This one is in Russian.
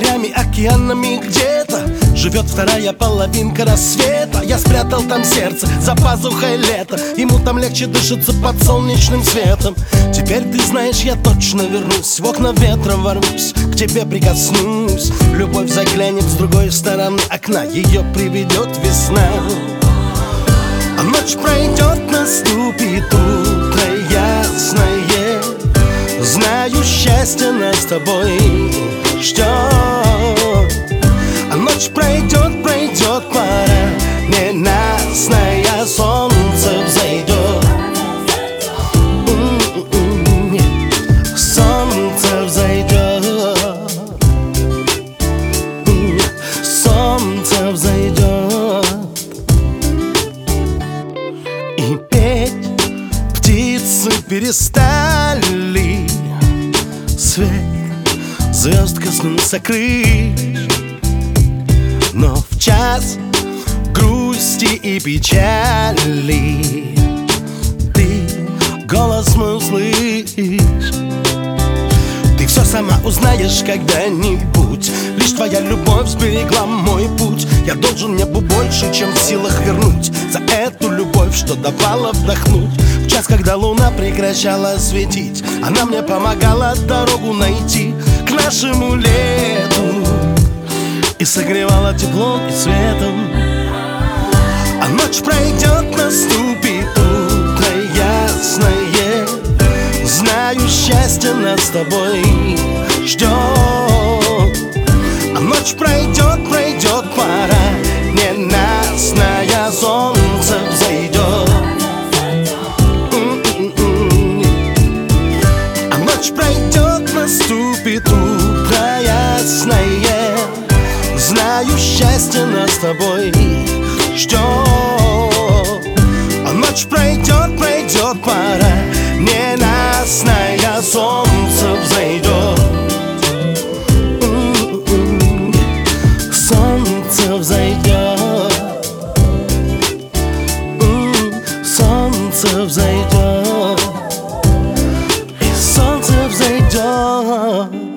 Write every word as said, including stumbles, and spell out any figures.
морями, океанами где-то живет вторая половинка рассвета. Я спрятал там сердце за пазухой лета, ему там легче дышится под солнечным светом. Теперь ты знаешь, я точно вернусь, в окна ветра ворвусь, к тебе прикоснусь. Любовь заглянет с другой стороны окна, ее приведет весна. А ночь пройдет, наступит утро ясное. Знаю, счастье нас с тобой ждет. А ночь пройдет, пройдет пора ненастная, солнце взойдет. Солнце взойдет. Солнце взойдет. И петь птицы перестали, свет звезд коснулся крыш. Но в час грусти и печали ты голос мой услышишь. Ты все сама узнаешь когда-нибудь, лишь твоя любовь сберегла мой путь. Я должен небу больше, чем в силах вернуть, за эту любовь, что давала вдохнуть. В час, когда луна прекращала светить, она мне помогала дорогу найти к нашему лету и согревала теплом и светом. А ночь пройдет, наступит утро ясное. Знаю, счастье нас с тобой ждет. А ночь пройдет, пройдет пора ненастная, солнце взойдет. А ночь пройдет, наступит утро ясное. Знаю, счастье нас с тобой ждет. А ночь пройдет, пройдет пора ненастная, солнце взойдет. Солнце взойдет. Солнце взойдет. И солнце взойдет.